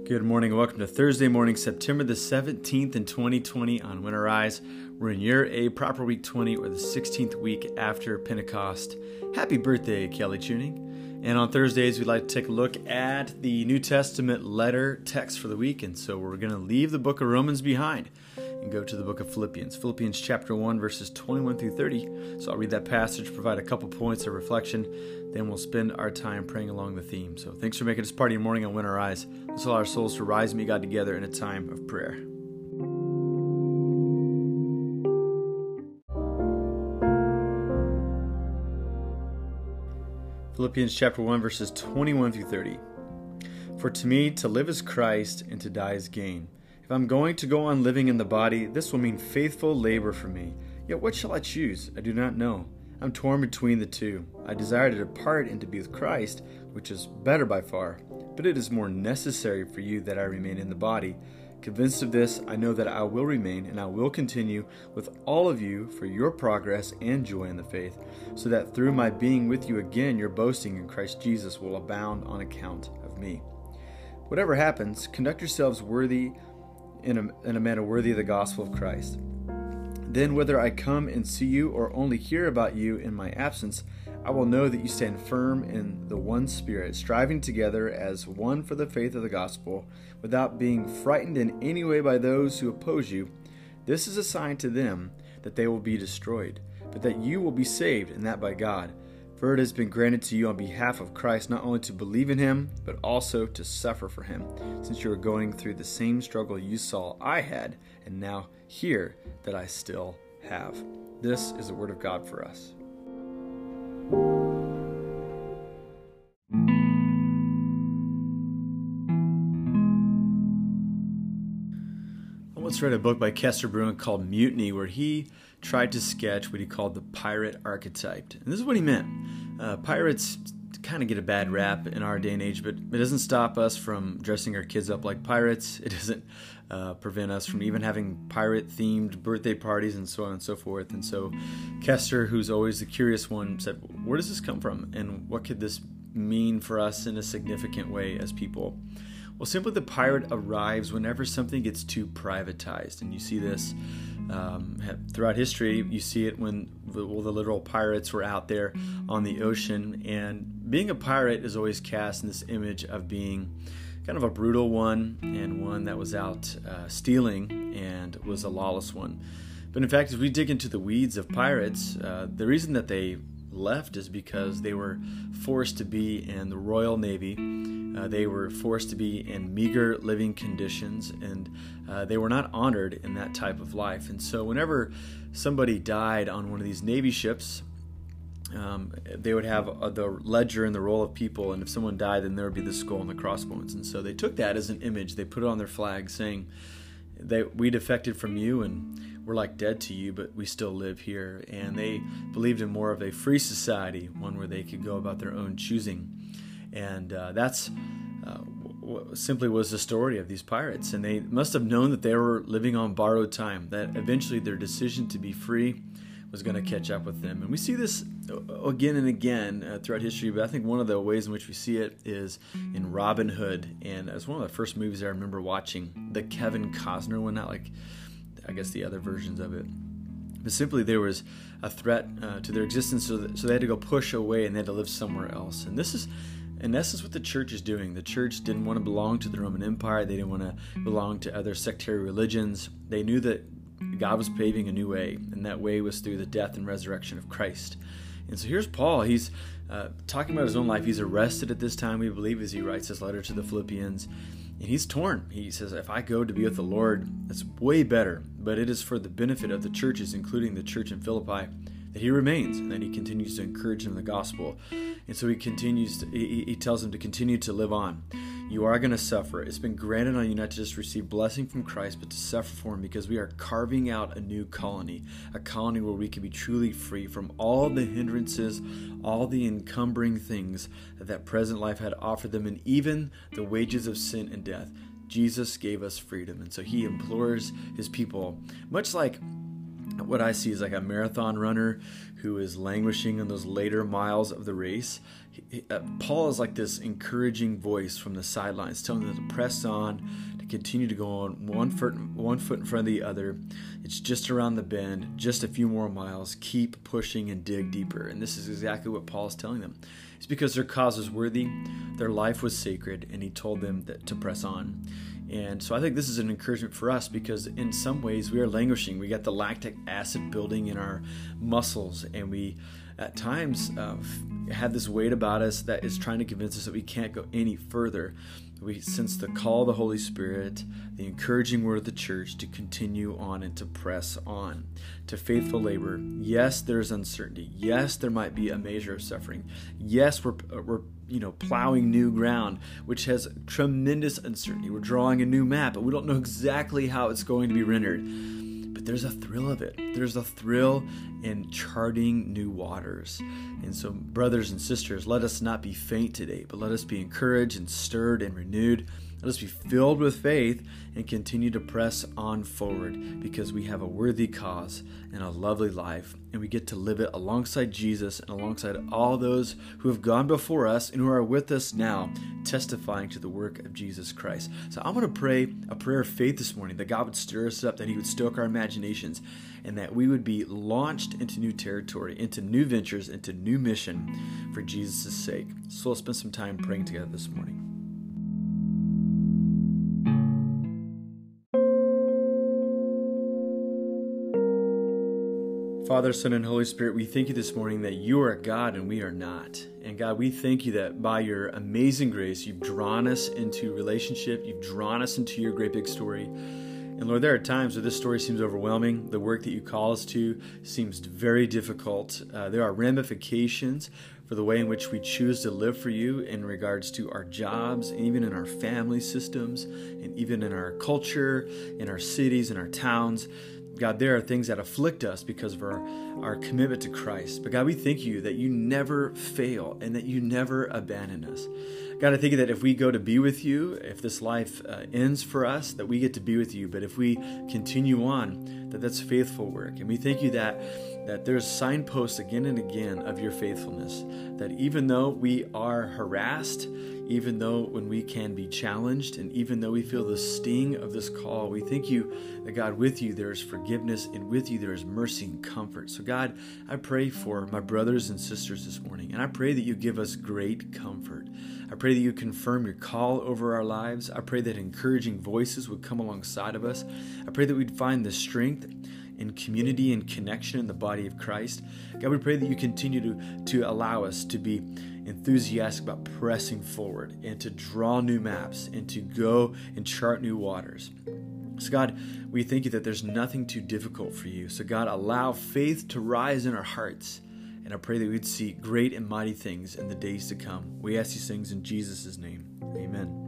Good morning and welcome to Thursday morning, September the 17th in 2020 on Winter Rise. We're in year A, proper week 20, or the 16th week after Pentecost. Happy birthday, Kelly Tuning. And on Thursdays, we'd like to take a look at the New Testament letter text for the week. And so we're going to leave the book of Romans behind and go to the book of Philippians. Philippians chapter 1, verses 21 through 30. So I'll read that passage, provide a couple points of reflection. Then we'll spend our time praying along the theme. So thanks for making this part of your morning on Winter Rise. Let's allow our souls to rise and meet God together in a time of prayer. Philippians chapter 1, verses 21 through 30. For to me, to live is Christ, and to die is gain. If I'm going to go on living in the body, this will mean faithful labor for me. Yet what shall I choose? I do not know. I'm torn between the two. I desire to depart and to be with Christ, which is better by far. But it is more necessary for you that I remain in the body. Convinced of this, I know that I will remain and I will continue with all of you for your progress and joy in the faith, so that through my being with you again, your boasting in Christ Jesus will abound on account of me. Whatever happens, conduct yourselves worthy in a manner worthy of the gospel of Christ. Then whether I come and see you or only hear about you in my absence, I will know that you stand firm in the one Spirit, striving together as one for the faith of the gospel, without being frightened in any way by those who oppose you. This is a sign to them that they will be destroyed, but that you will be saved, and that by God. For it has been granted to you on behalf of Christ not only to believe in him, but also to suffer for him, since you are going through the same struggle you saw I had, and now hear that I still have. This is the word of God for us. I once read a book by Kester Brewin called Mutiny, where he tried to sketch what he called the pirate archetype. And this is what he meant. Pirates kind of get a bad rap in our day and age, but it doesn't stop us from dressing our kids up like pirates. It doesn't prevent us from even having pirate-themed birthday parties and so on and so forth. And so Kester, who's always the curious one, said, where does this come from? And what could this mean for us in a significant way as people? Well, simply the pirate arrives whenever something gets too privatized. And you see this throughout history. You see it when the literal pirates were out there on the ocean. And being a pirate is always cast in this image of being kind of a brutal one and one that was out stealing and was a lawless one. But in fact, as we dig into the weeds of pirates, the reason that they left is because they were forced to be in the Royal Navy. They were forced to be in meager living conditions, and they were not honored in that type of life. And so whenever somebody died on one of these Navy ships, they would have the ledger and the roll of people, and if someone died, then there would be the skull and the crossbones. And so they took that as an image. They put it on their flag saying that we defected from you and we're like dead to you, but we still live here. And they believed in more of a free society, one where they could go about their own choosing. And that's simply was the story of these pirates. And they must have known that they were living on borrowed time, that eventually their decision to be free was going to catch up with them. And we see this again and again throughout history, but I think one of the ways in which we see it is in Robin Hood. And it's one of the first movies I remember watching, the Kevin Costner one, not like, I guess, the other versions of it. But simply there was a threat to their existence, so they had to go push away and they had to live somewhere else. And this is, in essence, what the church is doing. The church didn't want to belong to the Roman Empire. They didn't want to belong to other sectarian religions. They knew that God was paving a new way, and that way was through the death and resurrection of Christ. And so here's Paul. He's talking about his own life. He's arrested at this time, we believe, as he writes his letter to the Philippians. And he's torn. He says, if I go to be with the Lord, that's way better. But it is for the benefit of the churches, including the church in Philippi, that he remains and that he continues to encourage them in the gospel. And so he tells them to continue to live on. You are going to suffer. It's been granted on you not to just receive blessing from Christ, but to suffer for him, because we are carving out a new colony, a colony where we can be truly free from all the hindrances, all the encumbering things that present life had offered them, and even the wages of sin and death. Jesus gave us freedom. And so he implores his people, much like what I see is like a marathon runner who is languishing in those later miles of the race. Paul is like this encouraging voice from the sidelines, telling them to press on, to continue to go on one foot in front of the other. It's just around the bend, just a few more miles. Keep pushing and dig deeper. And this is exactly what Paul is telling them. It's because their cause was worthy, their life was sacred, and he told them to press on. And so I think this is an encouragement for us, because in some ways we are languishing. We got the lactic acid building in our muscles, and we at times have this weight about us that is trying to convince us that we can't go any further. We sense the call of the Holy Spirit, the encouraging word of the church to continue on and to press on to faithful labor. Yes, there's uncertainty. Yes, there might be a measure of suffering. Yes, we're plowing new ground, which has tremendous uncertainty. We're drawing a new map, but we don't know exactly how it's going to be rendered. But there's a thrill of it. There's a thrill in charting new waters. And so, brothers and sisters, let us not be faint today, but let us be encouraged and stirred and renewed. Let us be filled with faith and continue to press on forward, because we have a worthy cause and a lovely life, and we get to live it alongside Jesus and alongside all those who have gone before us and who are with us now, testifying to the work of Jesus Christ. So I'm going to pray a prayer of faith this morning, that God would stir us up, that he would stoke our imaginations, and that we would be launched into new territory, into new ventures, into new mission for Jesus' sake. So let's spend some time praying together this morning. Father, Son, and Holy Spirit, we thank you this morning that you are God and we are not. And God, we thank you that by your amazing grace, you've drawn us into relationship. You've drawn us into your great big story. And Lord, there are times where this story seems overwhelming. The work that you call us to seems very difficult. There are ramifications for the way in which we choose to live for you in regards to our jobs, and even in our family systems, and even in our culture, in our cities, in our towns. God, there are things that afflict us because of our commitment to Christ. But God, we thank you that you never fail and that you never abandon us. God, I thank you that if we go to be with you, if this life ends for us, that we get to be with you. But if we continue on, that's faithful work. And we thank you that there's signposts again and again of your faithfulness, that even though we are harassed, even though when we can be challenged, and even though we feel the sting of this call, we thank you that, God, with you there is forgiveness, and with you there is mercy and comfort. So God, I pray for my brothers and sisters this morning, and I pray that you give us great comfort. I pray that you confirm your call over our lives. I pray that encouraging voices would come alongside of us. I pray that we'd find the strength in community and connection in the body of Christ. God, we pray that you continue to allow us to be enthusiastic about pressing forward and to draw new maps and to go and chart new waters. So God, we thank you that there's nothing too difficult for you. So God, allow faith to rise in our hearts. And I pray that we'd see great and mighty things in the days to come. We ask these things in Jesus' name. Amen.